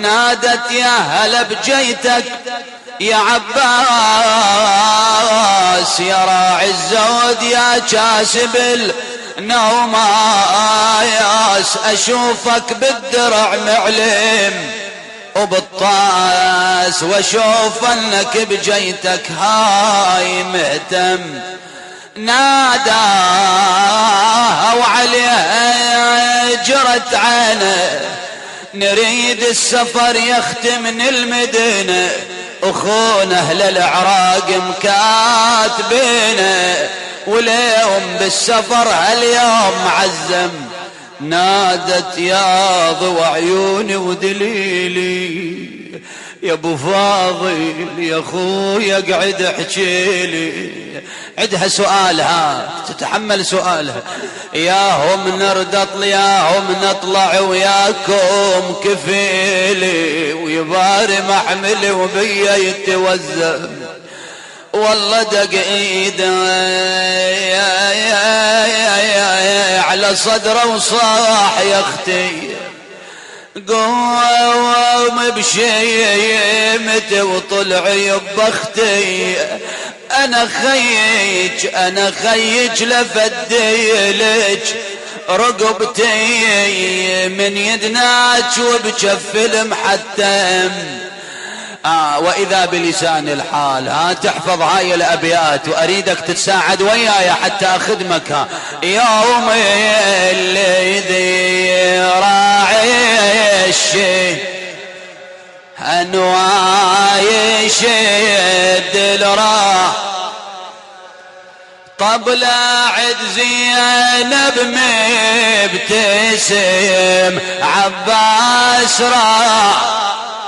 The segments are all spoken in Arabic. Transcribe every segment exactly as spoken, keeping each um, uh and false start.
نادت يا هلا بجيتك يا عباس يا راعي الزود يا كاسب النوماياس أشوفك بالدرع معلم وبالطاس واشوف انك بجيتك هاي مهتم ناداها وعليها جرت عينه نريد السفر يختم من المدينة اخونا اهل العراق مكاتبينه واليوم بالسفر هاليوم معزم نادت يا ضوى عيوني ودليلي يا ابو فاضل يا اخويا اقعد احكيلي عدها سؤالها تتحمل سؤالها ياهم نرد ياهم نطلع وياكم كفيلي ويباري محملي وبيا يتوزن والله دق ايده على صدره وصاح يا اختي قوم بشيمتي وطلعي ببختي انا خيج انا خيج لفديلك رقبتي من يدناك وبجف المحتم آه وإذا بلسان الحال ها تحفظ هاي الأبيات وأريدك تتساعد وياي حتى أخدمك ها يوم اللي ذي راعي الشي أنواي شد الراح طبلة عد زينب مبتسم عباس راح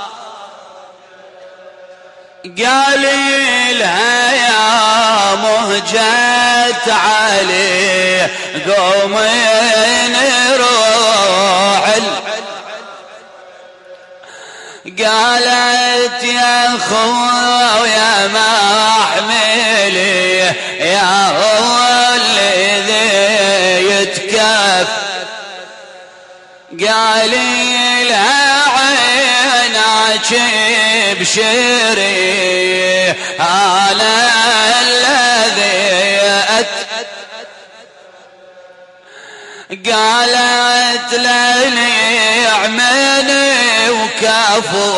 قالي لها يا مهجة علي قومي نروح قالت يا خويا محملي يا هو الذي يتكف قالي لها عيناك بشري أنا الذي أت قالت لي عميني وكافو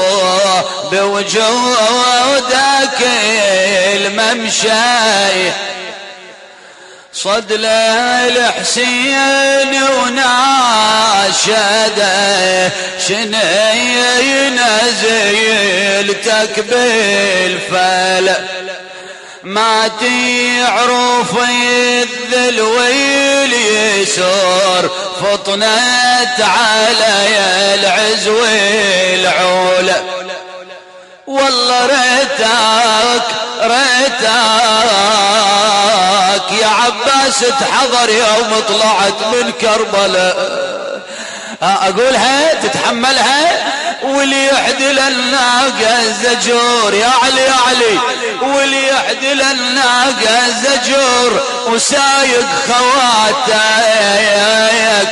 بوجودك الممشي صد الحسين وناشده شنين زيلتك بالفلك ما تعرف الذل واليسر فطنت علي العزو العولة والله ريتك ريتك يا عباس تحضر يوم طلعت من كربلاء اقولها تتحملها واللي يحدل الناقة الزجور يا علي يا علي واللي يحدل الناقة الزجور وسايق خواتك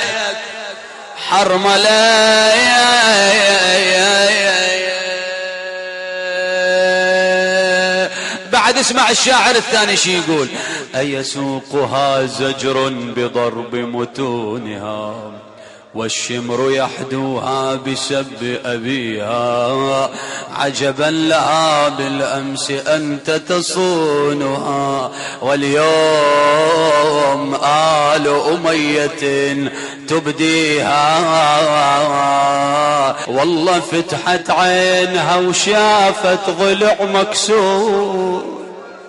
حرملة بعد اسمع الشاعر الثاني شي يقول أيسوقها زجر بضرب متونها والشمر يحدوها بسب أبيها عجبا لها بالأمس أنت تصونها واليوم آل أمية تبديها والله فتحت عينها وشافت ضلع مكسور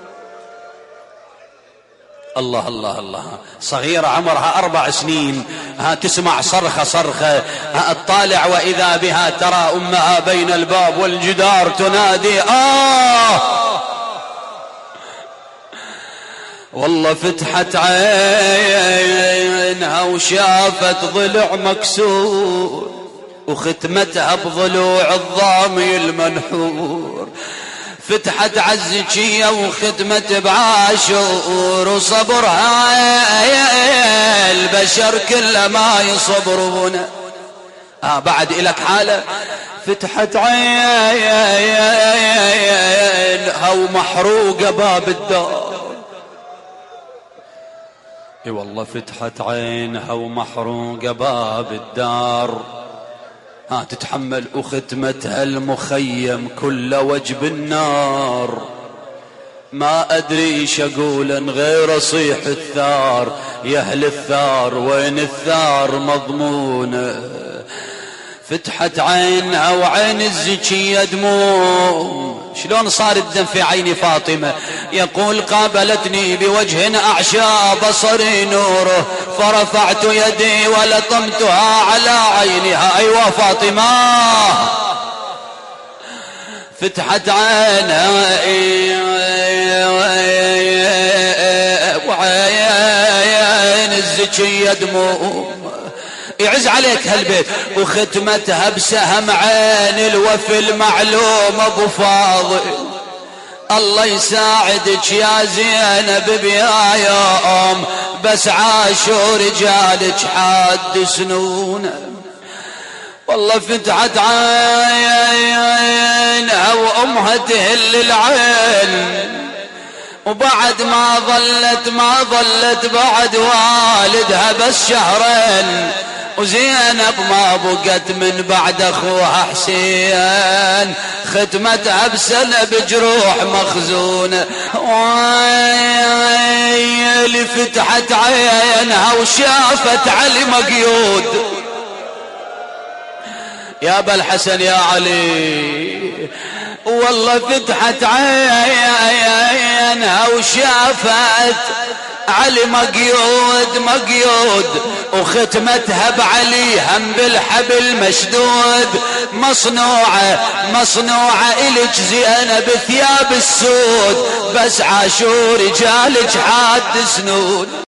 الله الله الله صغيرة عمرها أربع سنين ها تسمع صرخة صرخة ها تطالع وإذا بها ترى أمها بين الباب والجدار تنادي آه والله فتحت عينها وشافت ضلع مكسور وختمتها بضلوع الضامي المنحور فتحت عزكية وختمت بعاشور وصبرها البشر كل ما يصبرون آه بعد إلك حالة فتحت عينها ومحروقة باب الدار. اي والله فتحت عينها ومحروقة باب الدار. ها تتحمل وختمتها المخيم كل وجب النار. ما أدري ايش أقول غير صيح الثار. يا أهل الثار وين الثار مضمونه. فتحت عينها وعين الزكية دموع. شلون صار الدم في عين فاطمة؟ يقول قابلتني بوجه أعشى بصري نوره فرفعت يدي ولطمتها على عينها. أيوة فاطمة. فتحت عينها وعين الزكية دموع. يعز عليك هالبيت. وختمتها بسهم عين الوفي المعلوم ابو فاضل. الله يساعدك يا زينب بيا يوم بس عاشوا رجالك حاد سنونه. والله فتحت عينها وامها تهل العين. وبعد ما ظلت ما ظلت بعد والدها بس شهرين. وزينب ما بقت من بعد اخوها حسين. ختمتها بسنة بجروح مخزونة. ويلي فتحت عينها وشافت علي مقيود. يا ابا الحسن يا علي. والله فتحت عينها وشافت علي مقيود مقيود. وختمتها بعلي هم بالحبل مشدود. مصنوعة مصنوعة إلك زينب ثياب السود بس عاشوا رجالك حاد سنود.